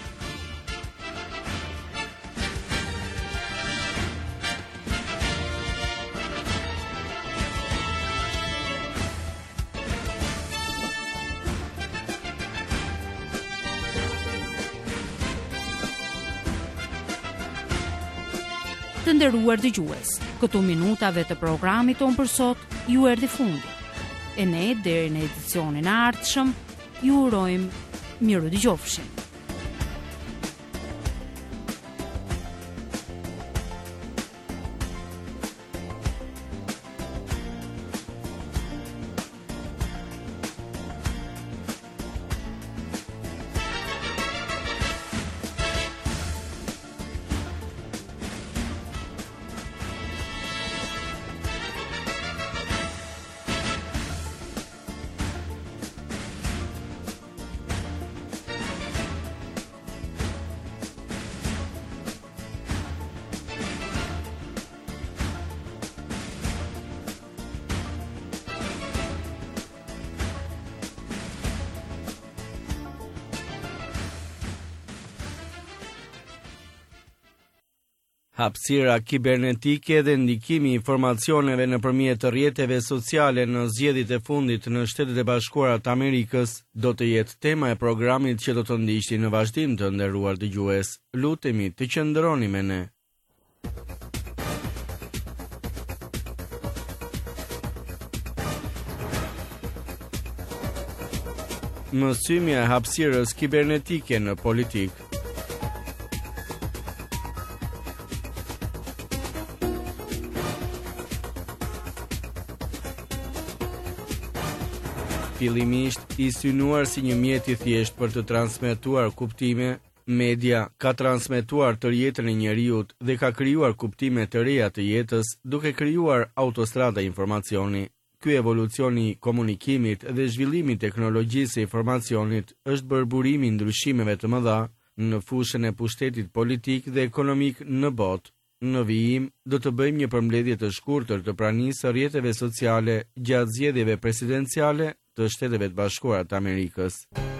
Të nderuar dëgjues, këto minutave të programit tonë për sot ju erdhi fundi. E ne deri në edicionin e ardhshëm ju urojmë miru dëgjofshim. Hapësira kibernetike dhe ndikimi i informacioneve nëpërmjet rrjeteve sociale në zgjedhjet e fundit në Shtetet e Bashkuara të Amerikës do të jetë tema e programit që do të ndiqni në vazhdim, të nderuar dëgjues. Lutemi të qëndroni me ne. Mësimja e hapësirës kibernetike në politikë. Fillimisht i synuar si një mjet i thjesht për të transmetuar kuptime, media ka transmetuar të jetën e njeriut dhe ka krijuar kuptime të reja të jetës, duke krijuar autostrada informacioni. Ky evolucioni i komunikimit dhe zhvillimi i teknologjisë së informacionit është bërë burimi i ndryshimeve të mëdha në fushën e pushtetit politik dhe ekonomik në botë. Në vijim, do të bëjmë një përmbledhje të shkurtër të pranisë së rrjeteve sociale gjatë zgjedhjeve presidenciale të Shteteve të Bashkuara të Amerikës.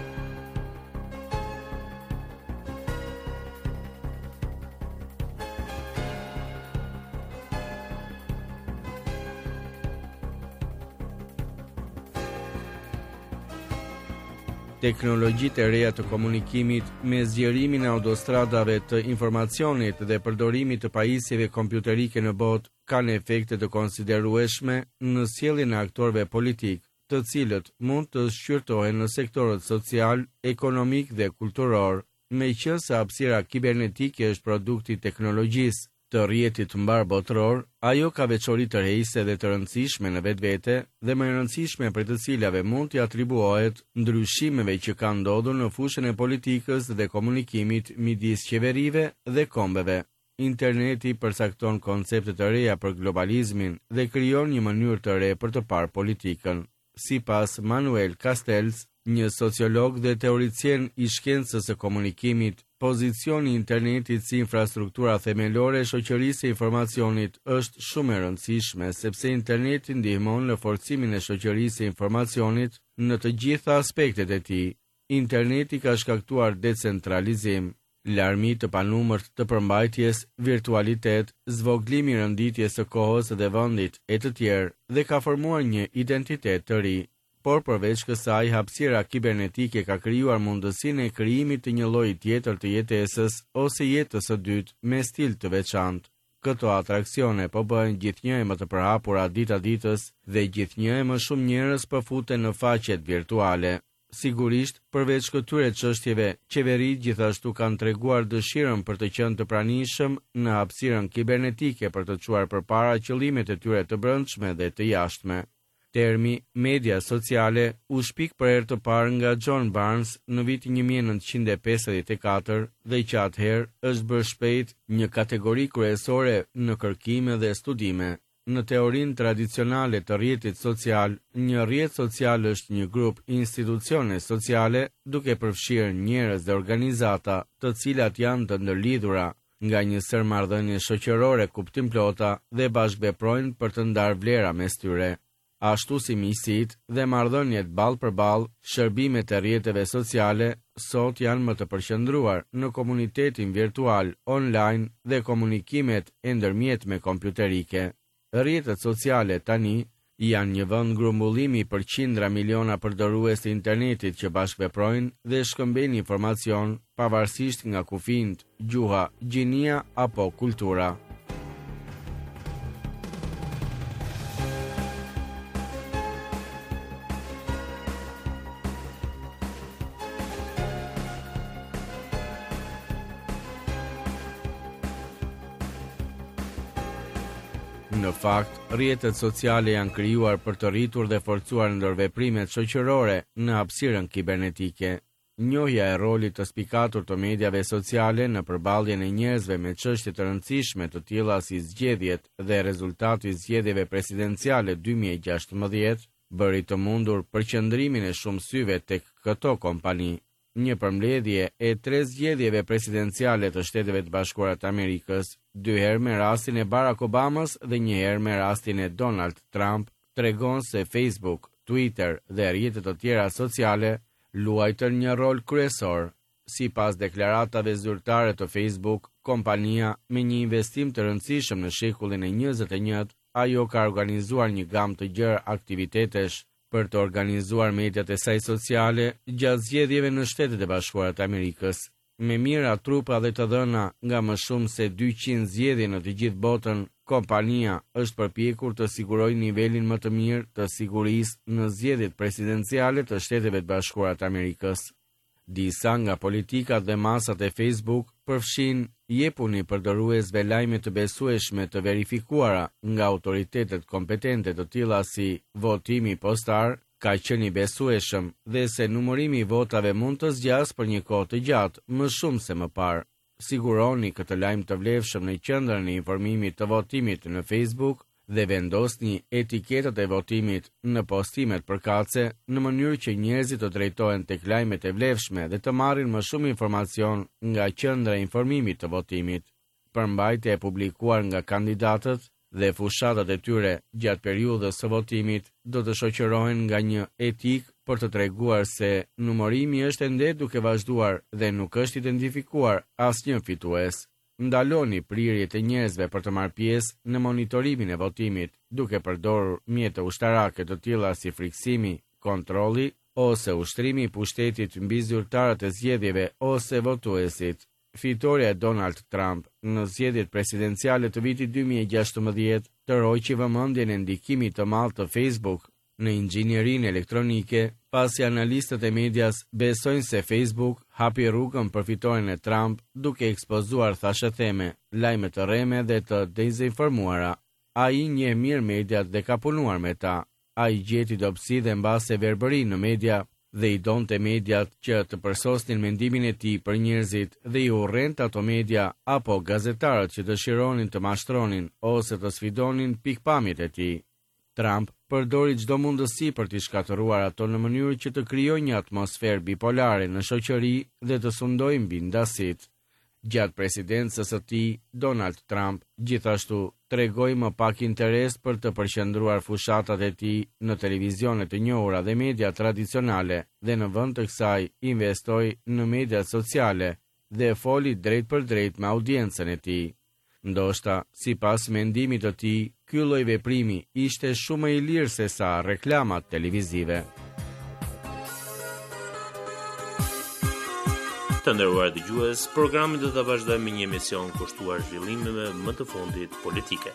Teknologjitë e reja të komunikimit me zgjerimin e autostradave të informacionit dhe përdorimit të pajisjeve kompjuterike në botë kanë efekte të konsiderueshme në sjelljen e aktorëve politik, të cilët mund të shqyrtohen në sektorët social, ekonomik dhe kulturor, meqenëse hapësira kibernetike është produkti i teknologjisë të rrjetit mbar botëror, ajo ka veçori të rejse dhe të rëndësishme në vetvete dhe më e rëndësishme për të cilave mund t'i atribuohet ndryshimeve që kanë ndodhur në fushën e politikës dhe komunikimit midis qeverive dhe kombeve. Interneti përcakton koncepte të reja për globalizmin dhe krijon një mënyrë të re për të parë politikën. Sipas Manuel Castells, një sociolog dhe teoricien i shkencës së komunikimit, pozicioni i internetit si infrastruktura themelore e shoqërisë së informacionit është shumë e rëndësishme sepse interneti ndihmon në forcimin e shoqërisë së informacionit në të gjitha aspektet e tij. Interneti ka shkaktuar decentralizim, larmi të panumërt të përmbajtjes, virtualitet, zvoglimi i rënditjes së kohës dhe vendit e të tjerë dhe ka formuar një identitet të ri. Por përveç kësaj, hapësira kibernetike ka krijuar mundësinë e krijimit të një lloji tjetër të jetesës ose jetës së dytë me stil të veçantë. Këto atraksione po bëhen gjithnjë më të përhapura dita ditës dhe gjithnjë më shumë njerëz po futen në faqet virtuale. Sigurisht, përveç këtyre çështjeve, qeveritë gjithashtu kanë treguar dëshirën për të qenë të pranishëm në hapësirën kibernetike për të çuar përpara qëllimet e tyre të brendshme dhe të jashtme. Termi media sociale u shpik për herë të parë nga John Barnes në vitin një mijë e nëntëqind e pesëdhjetë e katër dhe që atëherë është bërë shpejt një kategori kryesore në kërkime dhe studime. Në teorinë tradicionale të rrjetit social, një rrjet social është një grup institucione sociale duke përfshirë njerëz dhe organizata të cilat janë të ndërlidhura nga një sër marrëdhënie shoqërore kuptimplota dhe bashkëveprojnë për të ndarë vlera mes tyre. Ashtu si miqësitë dhe marrëdhëniet ballë për ballë, shërbimet e rrjeteve sociale sot janë më të përqendruar në komunitetin virtual, online dhe komunikimet e ndërmjetme kompjuterike. Rrjetet sociale tani janë një vend grumbullimi për qindra miliona përdorues të internetit që bashkëveprojnë dhe shkëmbejnë informacion pavarësisht nga kufijt, gjuha, gjinia apo kultura. Në fakt, rrjetet sociale janë krijuar për të rritur dhe forcuar ndërveprimet shoqërore në hapësirën kibernetike. Njohja e rolit të spikatur të mediave sociale në përballjen e njerëzve me çështje të rëndësishme të tilla si zgjedhjet dhe rezultati i zgjedhjeve presidenciale dy mijë e gjashtëmbëdhjetë bëri të mundur përqendrimin e shumë syve tek këto kompani. Një përmbledhje e tre zgjedhjeve presidenciale të Shteteve të Bashkuara të Amerikës, dy herë me rastin e Barack Obamas dhe një herë me rastin e Donald Trump, tregon se Facebook, Twitter dhe rrjetet të tjera sociale luajtën një rol kryesor. Sipas deklaratave zyrtare të Facebook, kompania me një investim të rëndësishëm në shekullin e njëzet e njëtë, ajo ka organizuar një gamë të gjerë aktivitetesh për të organizuar mediat e saj sociale gjatë zgjedhjeve në Shtetet e Bashkuara të Amerikës. Me mira trupa dhe të dhëna nga më shumë se dyqind zgjedhje në të gjithë botën, kompania është përpjekur të sigurojë nivelin më të mirë të sigurisë në zgjedhjet presidenciale të Shteteve të Bashkuara të Amerikës. Disa nga politikat dhe masat e Facebook përfshin jepuni përdoruesve lajme të besueshme të verifikuara nga autoritetet kompetente të tilla si votimi postar, ka qenë i besueshëm dhe se numërimi i votave mund të zgjasë për një kohë të gjatë, më shumë se më parë. Siguroni këtë lajm të vlefshëm në qendrën e informimit të votimit në Facebook dhe vendosni etiketat e votimit në postimet përkatëse në mënyrë që njerëzit të drejtohen tek lajmet e vlefshme dhe të marrin më shumë informacion nga qendra e informimit të votimit. Përmbajtja e publikuar nga kandidatët dhe fushatat e tyre gjatë periudhës së votimit do të shoqërohen nga një etik për të treguar se numërimi është ende duke vazhduar dhe nuk është identifikuar asnjë fitues. Ndaloni prirjet e njerëzve për të marrë pjesë në monitorimin e votimit, duke përdorur mjete ushtarake të tilla si friksimi, kontrolli ose ushtrimi i pushtetit mbi zyrtarët e zgjedhjeve ose votuesit. Fitoria e Donald Trump në zgjedhjet presidenciale të vitit dy mijë e gjashtëmbëdhjetë tërhoqi vëmendjen e ndikimit të madh të Facebook në inxhinierinë elektronike, pasi analistët e medias besojnë se Facebook hapi rrugën për fitoren e Trump duke ekspozuar thashëtheme, lajme të rreme dhe të dezinformuara. Ai njeh mirë mediat dhe ka punuar me ta. Ai gjeti dobësi dhe mbase verbëri në media dhe i donte mediat që të përsosnin mendimin e tij për njerëzit dhe i urrente ato media apo gazetarët që dëshironin të mashtronin ose të sfidonin pikpamjet e tij. Trump përdori çdo mundësi për t'i shkatëruar ato në mënyrë që të krijojë një atmosferë bipolare në shoqëri dhe të sundojë mbi ndasit. Gjatë presidencës së tij, Donald Trump gjithashtu tregoi më pak interes për të përqendruar fushatat e tij në televizionet e njohura dhe media tradicionale dhe në vend të kësaj investoi në mediat sociale dhe foli drejt për drejt me audiencën e tij. Ndoshta, sipas mendimit të tij, ky lloj veprimi ishte shumë më i lirë se sa reklamat televizive. Të nderuar dëgjues, programin do ta vazhdojmë me një emision kushtuar zhvillimeve më të fundit politike.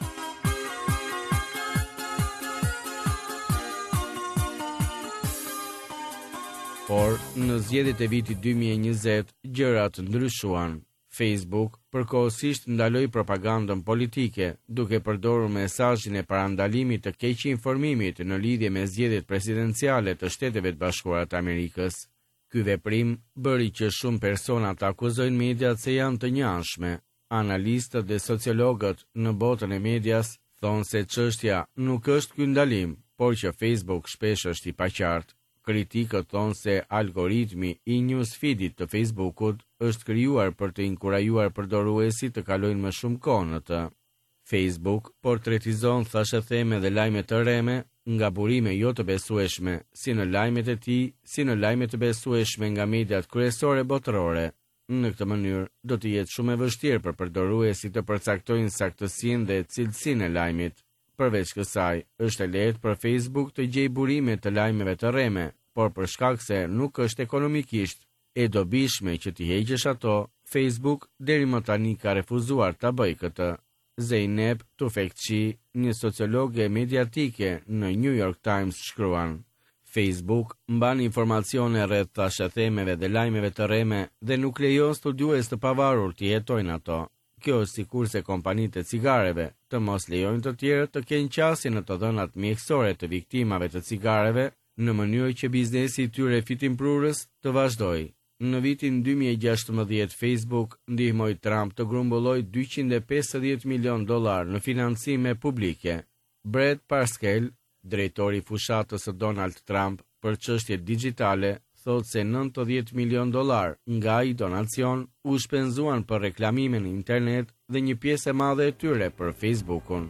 Por, në zgjedhjet e vitit dy mijë e njëzet, gjërat ndryshuan. Facebook përkohësisht ndaloi propagandën politike, duke përdorur mesazhin e parandalimit të keq informimit në lidhje me zgjedhjet presidenciale të Shteteve të Bashkuara të Amerikës. Ky veprim bëri që shumë persona të akuzojnë mediat se janë të njanshme. Analistët dhe sociologët në botën e medias thonë se çështja nuk është ky ndalim, por që Facebook shpesh është i paqartë. Kritikët thonë se algoritmi i newsfeedit të Facebookut është krijuar për të inkurajuar përdoruesit të kalojnë më shumë kohë në të. Facebook portretizon thashëtheme dhe lajme të rreme nga burime jo të besueshme, si në lajmet e tij, si në lajme të besueshme nga mediat kryesore botërore. Në këtë mënyrë, do të jetë shumë e vështirë për përdoruesit të përcaktojnë saktësinë dhe cilësinë e lajmit. Përveç kësaj, është e lehtë për Facebook të gjejë burime të lajmeve të rreme, por për shkak se nuk është ekonomikisht e dobishme që t'i heqësh ato, Facebook deri më tani ka refuzuar ta bëjë këtë. Zeynep Tufekçi, një sociologe mediatike në New York Times, shkruan: Facebook mban informacione rreth thashëthemeve dhe lajmeve të rreme dhe nuk lejon studiues të pavarur të jetojnë ato. Kjo është sikurse kompanitë e cigareve të mos lejojnë të tjerët të kenë qasje në të dhënat mjekësore të viktimave të cigareve, në mënyrë që biznesi i tyre fitimprurës të vazhdojë. Në vitin dy mijë e gjashtëmbëdhjetë, Facebook ndihmoi Trump të grumbullojë dyqind e pesëdhjetë milion dollar në financime publike. Brett Parscale, drejtori i fushatës së Donald Trump për çështje digjitale, thotë se nëntëdhjetë milion dollar nga ai donacion u shpenzuan për reklamime në internet dhe një pjesë e madhe e tyre për Facebookun.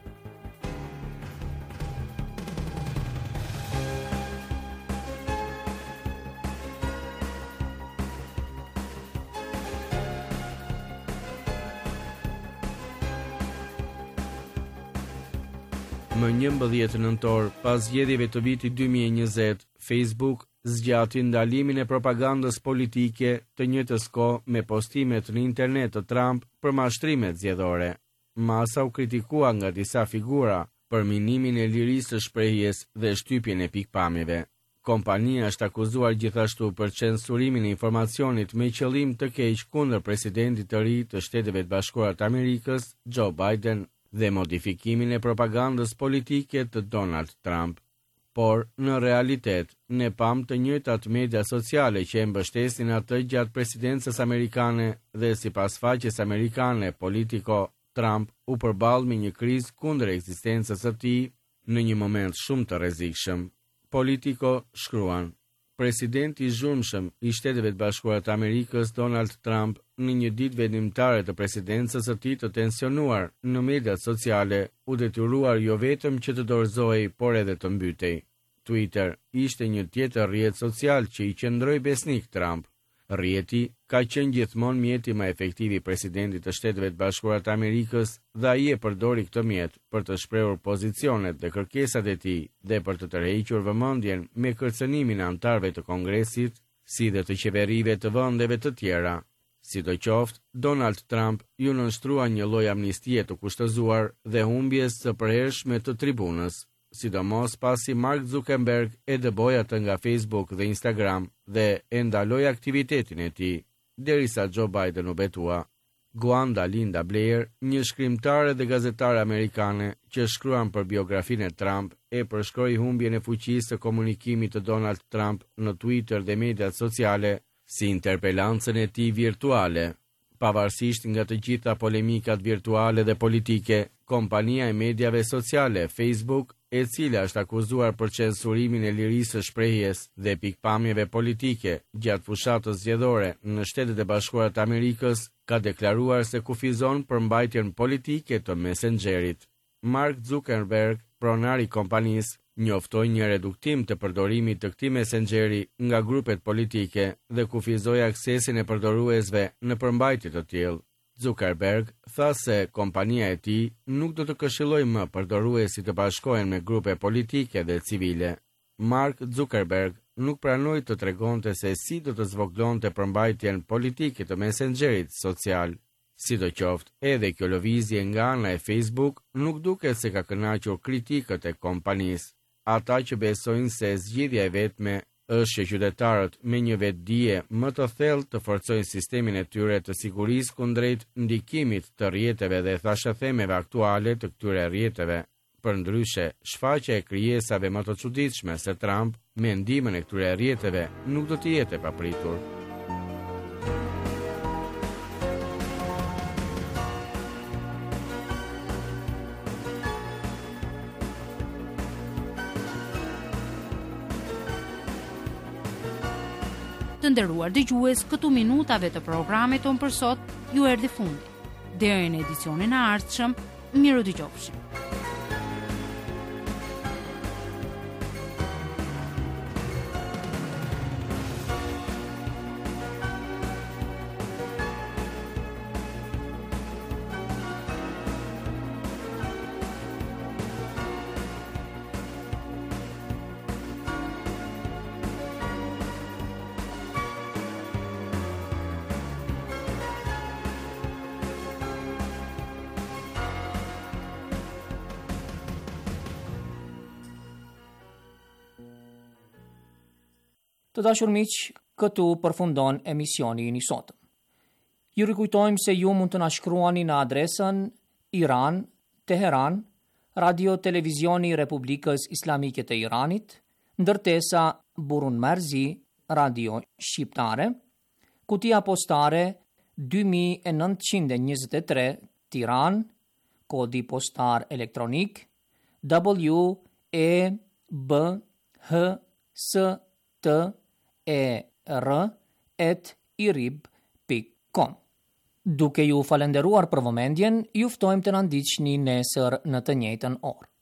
Më njëmbëdhjetë nëntor, pas zgjedhjeve të vitit dy mijë e njëzet, Facebook zgjati ndalimin e propagandës politike të njëjtës kohë me postimet në internet të Trump për mashtrimet zgjedhore. Masa u kritikua nga disa figura për minimin e lirisë së shprehjes dhe shtypjen e pikpamjeve. Kompania është akuzuar gjithashtu për censurimin e informacionit me qëllim të keq kundër presidentit të ri të Shteteve të Bashkuara të Amerikës, Joe Biden, dhe modifikimin e propagandës politike të Donald Trump. Por, në realitet, ne pam të njëjtat media sociale që e mbështesin atë gjatë presidencës amerikane dhe sipas faqes amerikane Politico, Trump u përball me një krizë kundër ekzistencës së tij në një moment shumë të rrezikshëm. Politico shkruan: Presidenti i zhurmshëm i Shteteve të Bashkuara të Amerikës, Donald Trump, në një ditë vendimtare të presidencës së tij të tensionuar në mediat sociale, u detyruar jo vetëm që të dorëzohej, por edhe të mbytej. Twitter ishte një tjetër rrjet social që i qëndroi besnik Trump. Rrjeti ka qenë gjithmonë mjeti më efektiv i presidentit të Shteteve të Bashkuara të Amerikës dhe ai e përdori këtë mjet për të shprehur pozicionet dhe kërkesat e tij dhe për të tërhequr vëmendjen me kërcënimin e anëtarëve të Kongresit, si dhe të qeverive të vendeve të tjera. Sidoqoftë, Donald Trump ju nënshtrua një lloj amnistie të kushtëzuar dhe humbjes së përhershme të tribunës, sidomos pasi Mark Zuckerberg e dëboi atë nga Facebook dhe Instagram dhe e ndaloi aktivitetin e tij, derisa Joe Biden u betua. Gwanda Linda Blair, një shkrimtare dhe gazetare amerikane që shkruan për biografinë e Trump, e përshkroi humbjen e fuqisë së komunikimit të Donald Trump në Twitter dhe mediat sociale si interpelancën e tij virtuale. Pavarësisht nga të gjitha polemikat virtuale dhe politike, kompania e mediave sociale Facebook, e cila është akuzuar për censurimin e lirisë së shprehjes dhe pikpamjeve politike gjatë fushatës zgjedhore në Shtetet e Bashkuara të Amerikës, ka deklaruar se kufizon për mbajtjen politike të Messengerit. Mark Zuckerberg, pronari i kompanisë, njoftoi një reduktim të përdorimit të këtij Messengeri nga grupet politike dhe kufizoi aksesin e përdoruesve në përmbajtje të tillë. Zuckerberg tha se kompania e tij nuk do të këshillojë më përdoruesit të bashkohen me grupe politike dhe civile. Mark Zuckerberg nuk pranoi të tregonte se si do të zvoglonte përmbajtjen politike të Messengerit social. Sidoqoftë, edhe kjo lëvizje nga ana e Facebook nuk duket se ka kënaqur kritikët e kompanisë. Ata që besojnë se zgjidhja e vetme është që qytetarët me një vetdije më të thellë të forcojnë sistemin e tyre të sigurisë kundrejt ndikimit të rrjeteve dhe thashëthemeve aktuale të këtyre rrjeteve. Përndryshe, shfaqja e krijesave më të çuditshme se Trump me ndihmën e këtyre rrjeteve nuk do të jetë e papritur. Të nderuar dëgjues, këtu minutave të programit ton për sot ju erdhi fundi. Deri në edicionin e ardhshëm, miru dëgjofshim. Të dashur miq, këtu përfundon emisioni i sotëm. Ju rikujtojmë se ju mund të na shkruani në adresën Iran, Teheran, Radio Televizioni Republikës Islamike të Iranit, ndërtesa Burun Marzi, Radio Shqiptare, kutia postare dy mijë e nëntëqind e njëzet e tre, Tiranë, kodi postar elektronik W E B H S T E R at irib dot com. Duke ju falenderuar për vëmendjen, ju ftojmë të na ndiqni nesër në të njëjtën orë.